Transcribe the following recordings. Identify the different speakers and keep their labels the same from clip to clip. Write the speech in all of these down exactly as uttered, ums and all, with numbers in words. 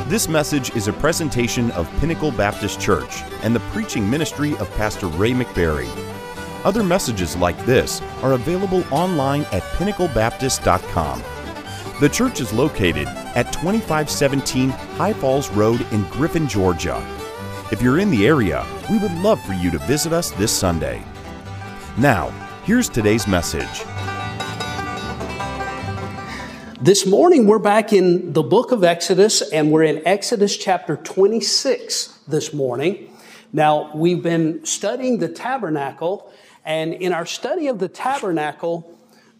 Speaker 1: This message is a presentation of Pinnacle Baptist Church and the preaching ministry of Pastor Ray McBarry. Other messages like this are available online at pinnacle baptist dot com. The church is located at twenty-five seventeen High Falls Road in Griffin, Georgia. If you're in the area, we would love for you to visit us this Sunday. Now, here's today's message.
Speaker 2: This morning we're back in the book of Exodus, and we're in Exodus chapter twenty-six this morning. Now, we've been studying the tabernacle, and in our study of the tabernacle,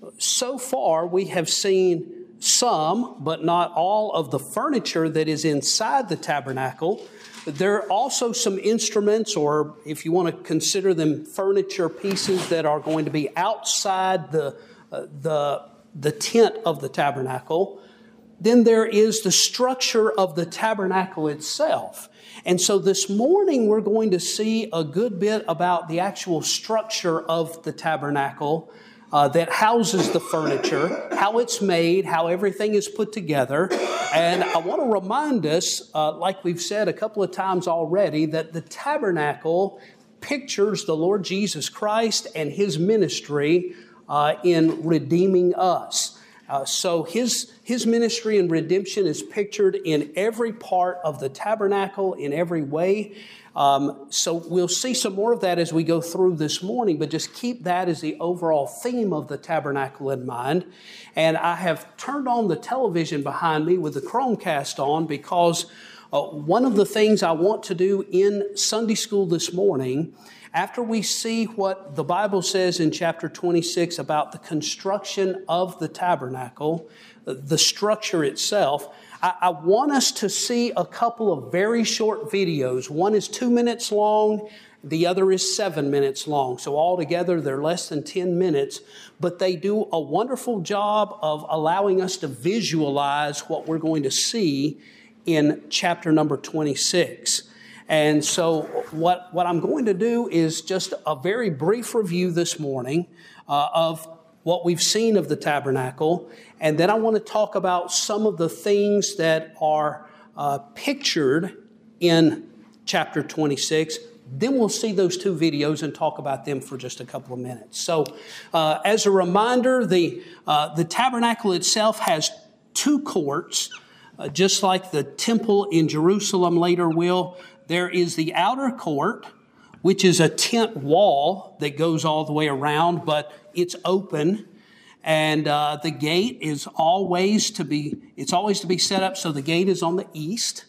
Speaker 2: so far we have seen some, but not all, of the furniture that is inside the tabernacle. There are also some instruments, or if you want to consider them furniture pieces, that are going to be outside the uh, the the tent of the tabernacle. Then there is the structure of the tabernacle itself. And so this morning we're going to see a good bit about the actual structure of the tabernacle uh, that houses the furniture, how it's made, how everything is put together. And I want to remind us, uh, like we've said a couple of times already, that the tabernacle pictures the Lord Jesus Christ and His ministry Uh, in redeeming us. Uh, so his, his ministry and redemption is pictured in every part of the tabernacle, in every way. Um, so we'll see some more of that as we go through this morning, but just keep that as the overall theme of the tabernacle in mind. And I have turned on the television behind me with the Chromecast on because uh, one of the things I want to do in Sunday school this morning, after we see what the Bible says in chapter twenty-six about the construction of the tabernacle, the structure itself, I, I want us to see a couple of very short videos. One is two minutes long, the other is seven minutes long. So altogether, they're less than ten minutes, but they do a wonderful job of allowing us to visualize what we're going to see in chapter number twenty-six. And so what, what I'm going to do is just a very brief review this morning uh, of what we've seen of the tabernacle. And then I want to talk about some of the things that are uh, pictured in chapter twenty-six. Then we'll see those two videos and talk about them for just a couple of minutes. So uh, as a reminder, the, uh, the tabernacle itself has two courts, uh, just like the temple in Jerusalem later will. There is the outer court, which is a tent wall that goes all the way around, but it's open. And uh, the gate is always to be, it's always to be set up so the gate is on the east.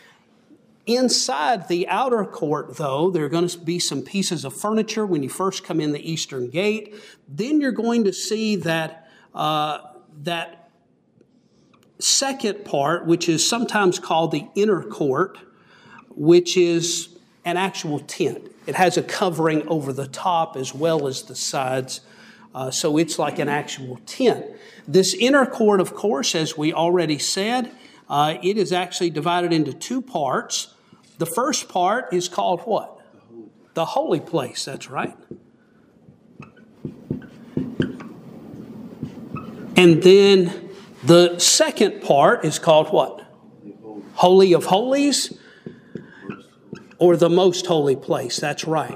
Speaker 2: Inside the outer court, though, there are going to be some pieces of furniture when you first come in the eastern gate. Then you're going to see that, uh, that second part, which is sometimes called the inner court, which is an actual tent. It has a covering over the top as well as the sides, uh, so it's like an actual tent. This inner court, of course, as we already said, uh, it is actually divided into two parts. The first part is called what? The holy place, that's right. And then the second part is called what? Holy of Holies. Or the most holy place, that's right.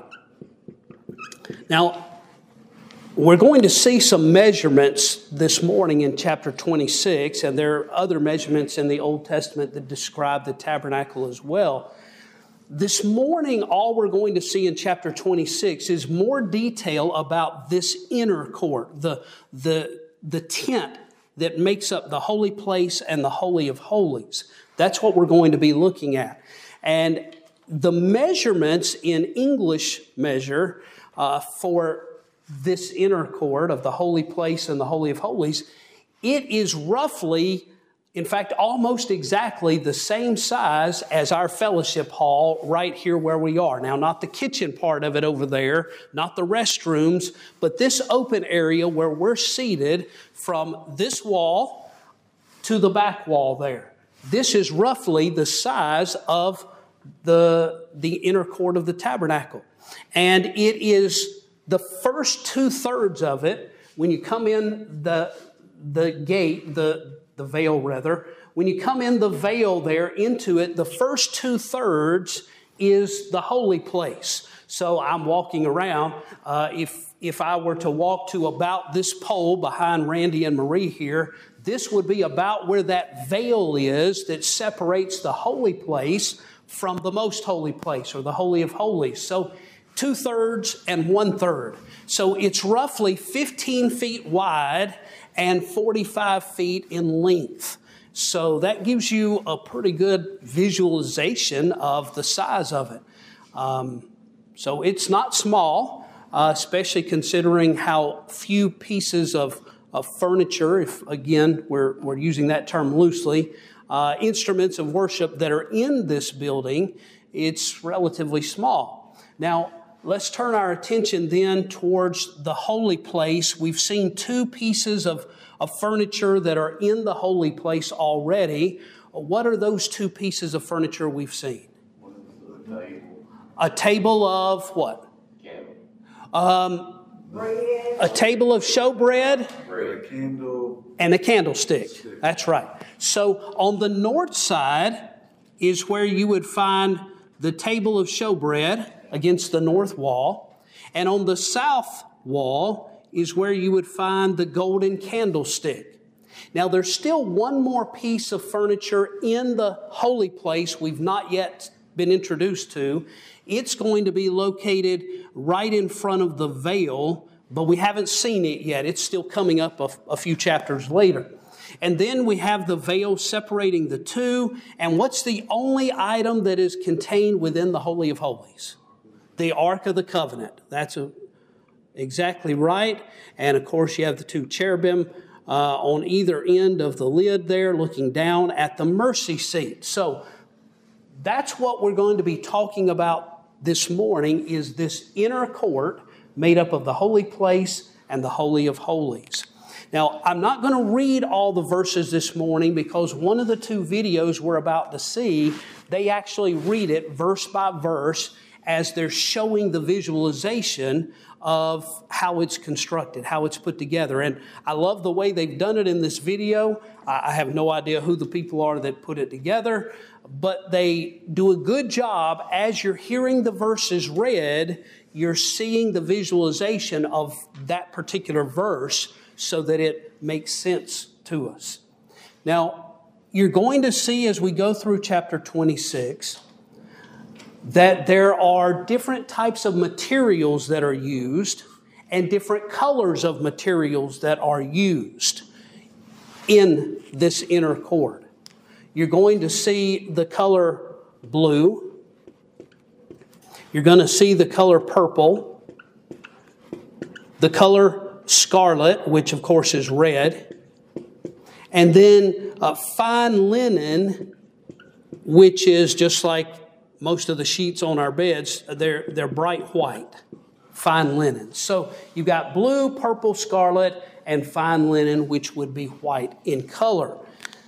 Speaker 2: Now, we're going to see some measurements this morning in chapter twenty-six, and there are other measurements in the Old Testament that describe the tabernacle as well. This morning, all we're going to see in chapter twenty-six is more detail about this inner court, the, the, the tent that makes up the holy place and the Holy of Holies. That's what we're going to be looking at. And the measurements in English measure uh, for this inner court of the holy place and the Holy of Holies, it is roughly, in fact, almost exactly the same size as our fellowship hall right here where we are. Now, not the kitchen part of it over there, not the restrooms, but this open area where we're seated from this wall to the back wall there. This is roughly the size of the, the inner court of the tabernacle. And it is the first two-thirds of it, when you come in the, the gate, the the veil rather. When you come in the veil there into it, the first two thirds is the holy place. So I'm walking around. Uh, if if I were to walk to about this pole behind Randy and Marie here, this would be about where that veil is that separates the holy place from the most holy place, or the Holy of Holies. So two-thirds and one-third. So it's roughly fifteen feet wide and forty-five feet in length. So that gives you a pretty good visualization of the size of it. Um, so it's not small, uh, especially considering how few pieces of, of furniture, if again we're, we're using that term loosely, uh, instruments of worship that are in this building, it's relatively small. Now, let's turn our attention then towards the holy place. We've seen two pieces of, of furniture that are in the holy place already. What are those two pieces of furniture we've seen?
Speaker 3: A table.
Speaker 2: A table of what?
Speaker 3: Candle.
Speaker 2: Um,
Speaker 4: Bread.
Speaker 2: a table of showbread.
Speaker 3: Bread.
Speaker 4: A candle.
Speaker 2: And a candlestick.
Speaker 4: Stick.
Speaker 2: That's right. So on the north side is where you would find the table of showbread against the north wall. And on the south wall is where you would find the golden candlestick. Now there's still one more piece of furniture in the holy place we've not yet been introduced to. It's going to be located right in front of the veil, but we haven't seen it yet. It's still coming up a, a few chapters later. And then we have the veil separating the two. And what's the only item that is contained within the Holy of Holies? The Ark of the Covenant. That's a, exactly right. And of course, you have the two cherubim uh, on either end of the lid there, looking down at the mercy seat. So that's what we're going to be talking about this morning, is this inner court made up of the holy place and the Holy of Holies. Now, I'm not going to read all the verses this morning because one of the two videos we're about to see, they actually read it verse by verse as they're showing the visualization of how it's constructed, how it's put together. And I love the way they've done it in this video. I have no idea who the people are that put it together, but they do a good job. As you're hearing the verses read, you're seeing the visualization of that particular verse so that it makes sense to us. Now, you're going to see as we go through chapter twenty-six that there are different types of materials that are used and different colors of materials that are used in this inner court. You're going to see the color blue. You're going to see the color purple, the color scarlet, which of course is red, and then uh, fine linen, which is just like most of the sheets on our beds, they're, they're bright white, fine linen. So you've got blue, purple, scarlet, and fine linen, which would be white in color.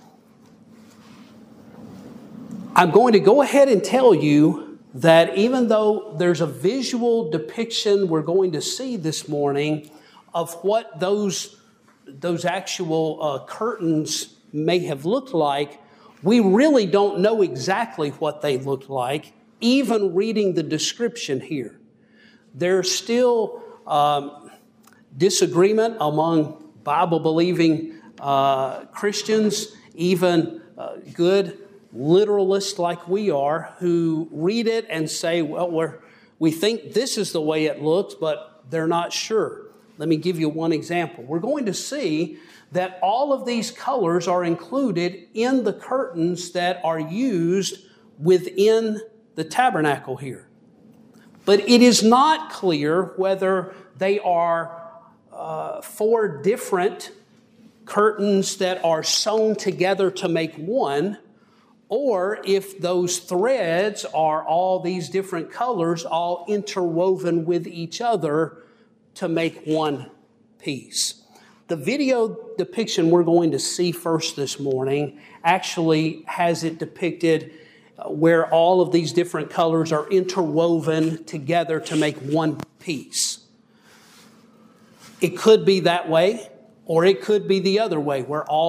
Speaker 2: I'm going to go ahead and tell you that even though there's a visual depiction we're going to see this morning of what those, those actual uh, curtains may have looked like, we really don't know exactly what they looked like, even reading the description here. There's still um, disagreement among Bible-believing uh, Christians, even uh, good literalists like we are, who read it and say, well, we're, we think this is the way it looks, but they're not sure. Let me give you one example. We're going to see that all of these colors are included in the curtains that are used within the tabernacle here. But it is not clear whether they are uh, four different curtains that are sewn together to make one, or if those threads are all these different colors all interwoven with each other to make one piece. The video depiction we're going to see first this morning actually has it depicted where all of these different colors are interwoven together to make one piece. It could be that way, or it could be the other way, where all the,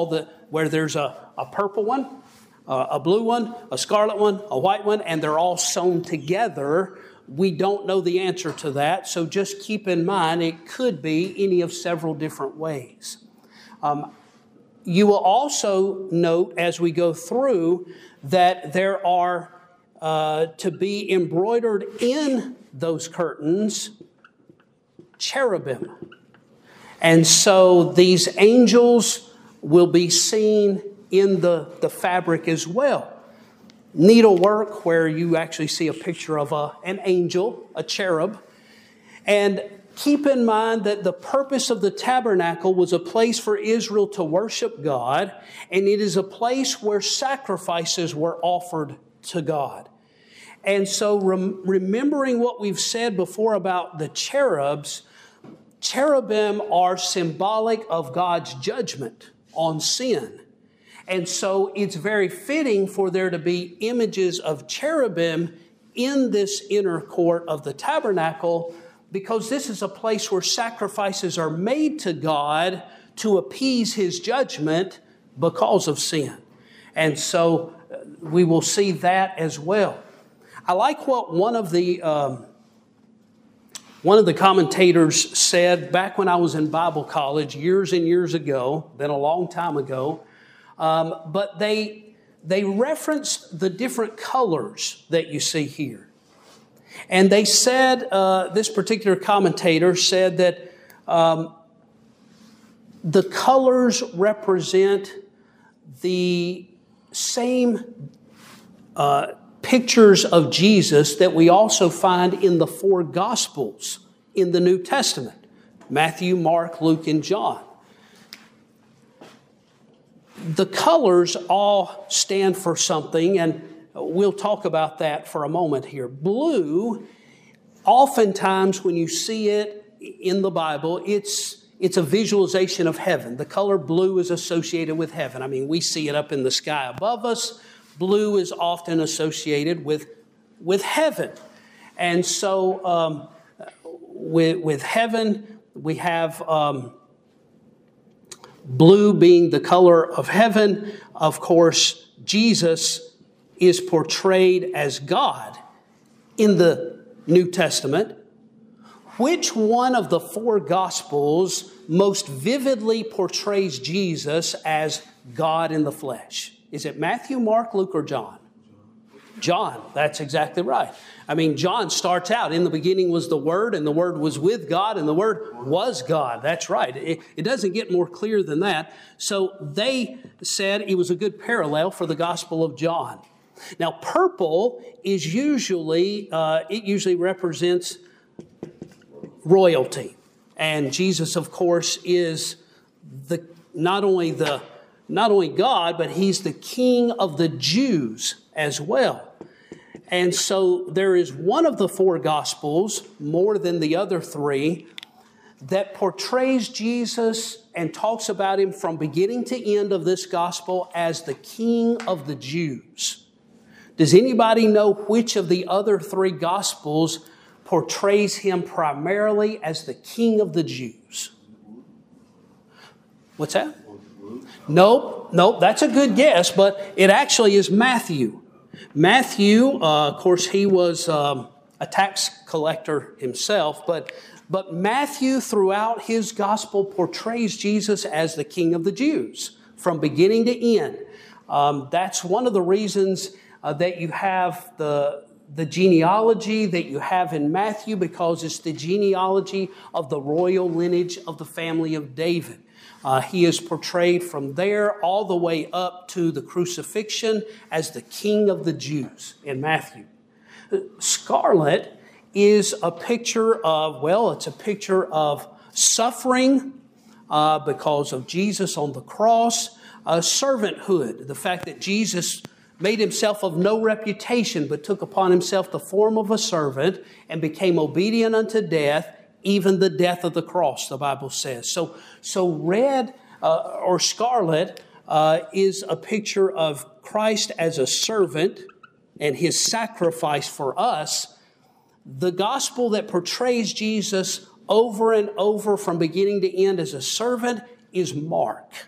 Speaker 2: where there's a, a purple one, uh, a blue one, a scarlet one, a white one, and they're all sewn together. We don't know the answer to that, so just keep in mind it could be any of several different ways. Um, you will also note as we go through that there are uh, to be embroidered in those curtains cherubim. And so these angels will be seen in the, the fabric as well. Needlework where you actually see a picture of a, an angel, a cherub. And keep in mind that the purpose of the tabernacle was a place for Israel to worship God, and it is a place where sacrifices were offered to God. And so rem- remembering what we've said before about the cherubs, cherubim are symbolic of God's judgment on sin. And so it's very fitting for there to be images of cherubim in this inner court of the tabernacle, because this is a place where sacrifices are made to God to appease His judgment because of sin. And so we will see that as well. I like what one of the um, one of the commentators said back when I was in Bible college years and years ago, been a long time ago. Um, but they they referenced the different colors that you see here. And they said, uh, this particular commentator said that um, the colors represent the same uh, pictures of Jesus that we also find in the four Gospels in the New Testament: Matthew, Mark, Luke, and John. The colors all stand for something, and we'll talk about that for a moment here. Blue, oftentimes when you see it in the Bible, it's it's a visualization of heaven. The color blue is associated with heaven. I mean, we see it up in the sky above us. Blue is often associated with, with heaven. And so um, with, with heaven, we have um, blue being the color of heaven. Of course, Jesus is portrayed as God in the New Testament. Which one of the four Gospels most vividly portrays Jesus as God in the flesh? Is it Matthew, Mark, Luke, or John? John, that's exactly right. I mean, John starts out, in the beginning was the Word, and the Word was with God, and the Word was God. That's right. It, it doesn't get more clear than that. So they said it was a good parallel for the Gospel of John. Now, purple is usually, uh, it usually represents royalty. And Jesus, of course, is the not only the not only God, but He's the King of the Jews as well. And so there is one of the four Gospels, more than the other three, that portrays Jesus and talks about Him from beginning to end of this Gospel as the King of the Jews. Does anybody know which of the other three Gospels portrays Him primarily as the King of the Jews? What's that? Nope, nope, that's a good guess, but it actually is Matthew. Matthew, uh, of course, he was um, a tax collector himself, but, but Matthew throughout his gospel portrays Jesus as the King of the Jews from beginning to end. Um, that's one of the reasons uh, that you have the the genealogy that you have in Matthew, because it's the genealogy of the royal lineage of the family of David. Uh, he is portrayed from there all the way up to the crucifixion as the King of the Jews in Matthew. Scarlet is a picture of, well, it's a picture of suffering uh, because of Jesus on the cross, uh, servanthood, the fact that Jesus made Himself of no reputation, but took upon Himself the form of a servant and became obedient unto death, even the death of the cross, the Bible says. So, so red uh, or scarlet uh, is a picture of Christ as a servant and His sacrifice for us. The gospel that portrays Jesus over and over from beginning to end as a servant is Mark.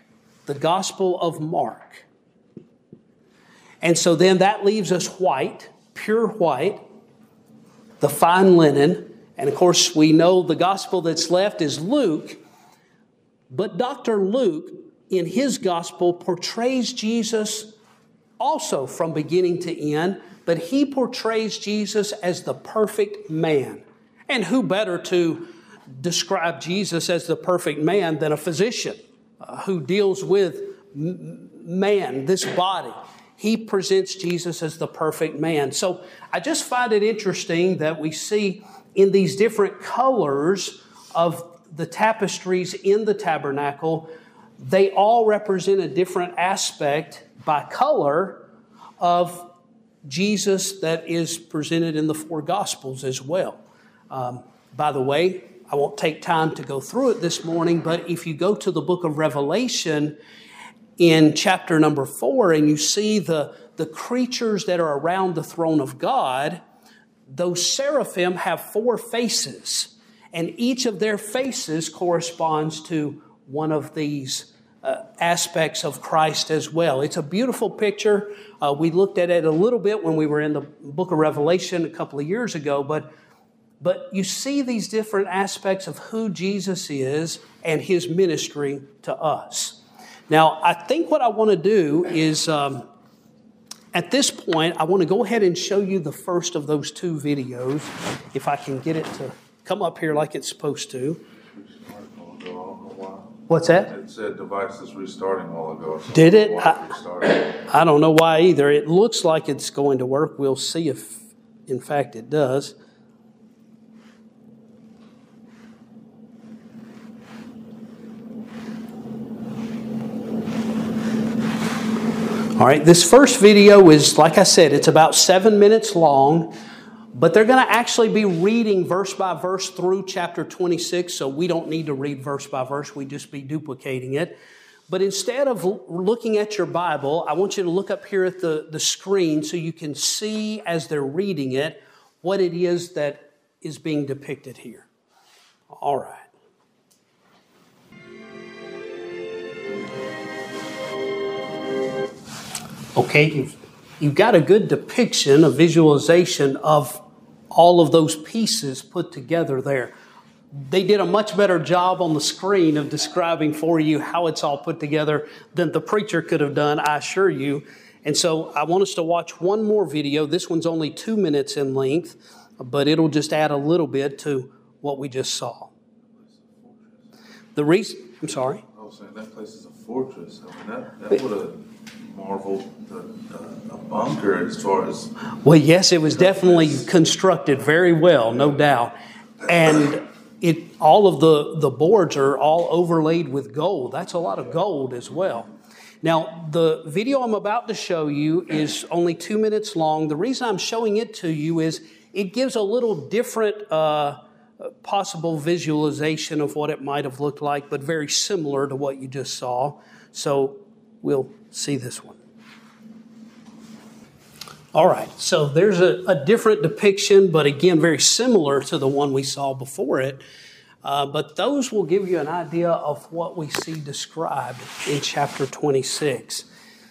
Speaker 2: the Gospel of Mark. And so then that leaves us white, pure white, the fine linen. And of course, we know the gospel that's left is Luke. But Doctor Luke, in his gospel, portrays Jesus also from beginning to end. But he portrays Jesus as the perfect man. And who better to describe Jesus as the perfect man than a physician uh, who deals with m- man, this body. He presents Jesus as the perfect man. So I just find it interesting that we see in these different colors of the tapestries in the tabernacle, they all represent a different aspect by color of Jesus that is presented in the four Gospels as well. Um, by the way, I won't take time to go through it this morning, but if you go to the book of Revelation in chapter number four and you see the, the creatures that are around the throne of God, those seraphim have four faces, and each of their faces corresponds to one of these uh, aspects of Christ as well. It's a beautiful picture. Uh, we looked at it a little bit when we were in the book of Revelation a couple of years ago, but, but you see these different aspects of who Jesus is and his ministry to us. Now, I think what I want to do is... Um, At this point, I want to go ahead and show you the first of those two videos, if I can get it to come up here like it's supposed to. What's that?
Speaker 3: It said device is restarting a while ago. So
Speaker 2: Did it? I, I don't know why either. It looks like it's going to work. We'll see if, in fact, it does. All right, this first video is, like I said, it's about seven minutes long, but they're going to actually be reading verse by verse through chapter twenty-six, so we don't need to read verse by verse, we just be duplicating it. But instead of looking at your Bible, I want you to look up here at the, the screen so you can see as they're reading it what it is that is being depicted here. All right. Okay, you've, you've got a good depiction, a visualization of all of those pieces put together there. They did a much better job on the screen of describing for you how it's all put together than the preacher could have done, I assure you. And so I want us to watch one more video. This one's only two minutes in length, but it'll just add a little bit to what we just saw. The reason, I'm sorry?
Speaker 3: I was saying that place is a fortress. I mean, that, that would have marveled the, uh, a bunker as far as...
Speaker 2: Well, yes, it was definitely constructed very well, no doubt. And it all of the, the boards are all overlaid with gold. That's a lot of gold as well. Now, the video I'm about to show you is only two minutes long. The reason I'm showing it to you is it gives a little different uh, possible visualization of what it might have looked like, but very similar to what you just saw. So we'll see this one. All right, so there's a, a different depiction, but again, very similar to the one we saw before it. Uh, but those will give you an idea of what we see described in chapter twenty-six.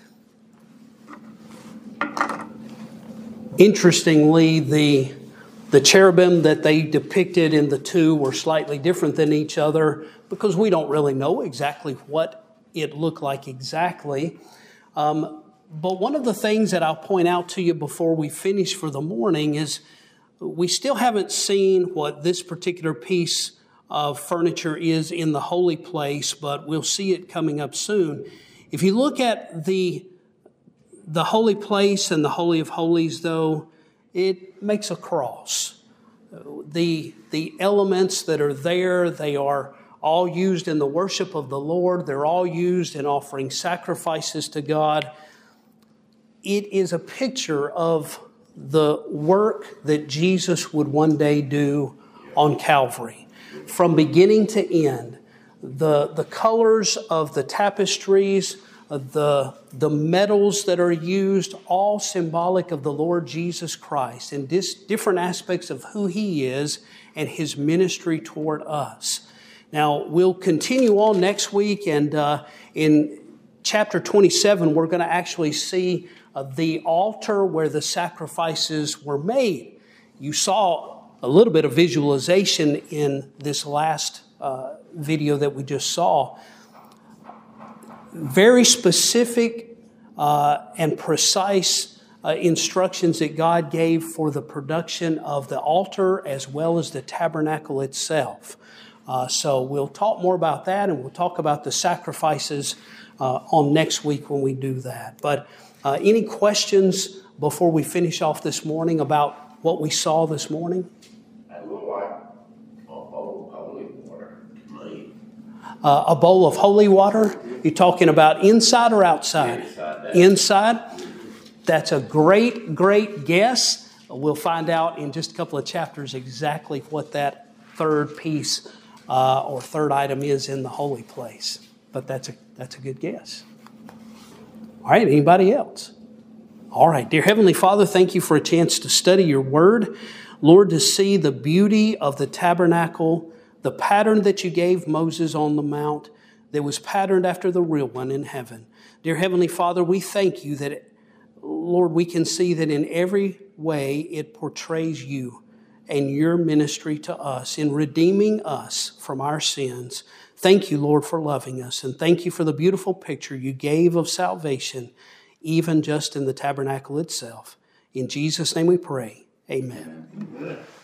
Speaker 2: Interestingly, the, the cherubim that they depicted in the two were slightly different than each other because we don't really know exactly what it looked like exactly. Um, but one of the things that I'll point out to you before we finish for the morning is we still haven't seen what this particular piece of furniture is in the holy place, but we'll see it coming up soon. If you look at the, the holy place and the Holy of Holies, though, it makes a cross. The, the elements that are there, they are all used in the worship of the Lord. They're all used in offering sacrifices to God. It is a picture of the work that Jesus would one day do on Calvary. From beginning to end, the, the colors of the tapestries, the, the metals that are used, all symbolic of the Lord Jesus Christ and dis, different aspects of who He is and His ministry toward us. Now, we'll continue on next week, and uh, in chapter twenty-seven, we're going to actually see uh, the altar where the sacrifices were made. You saw a little bit of visualization in this last uh, video that we just saw. Very specific uh, and precise uh, instructions that God gave for the production of the altar as well as the tabernacle itself. Uh, so we'll talk more about that, and we'll talk about the sacrifices uh, on next week when we do that. But uh, any questions before we finish off this morning about what we saw this morning? Uh, a bowl of holy water? You're talking about inside or outside? Inside. Inside. That's a great, great guess. We'll find out in just a couple of chapters exactly what that third piece uh, or third item is in the holy place. But that's a that's a good guess. All right, anybody else? All right, dear Heavenly Father, thank you for a chance to study your word. Lord, to see the beauty of the tabernacle, the pattern that you gave Moses on the mount that was patterned after the real one in heaven. Dear Heavenly Father, we thank you that, Lord, we can see that in every way it portrays you and your ministry to us in redeeming us from our sins. Thank you, Lord, for loving us, and thank you for the beautiful picture you gave of salvation, even just in the tabernacle itself. In Jesus' name we pray. Amen. Amen.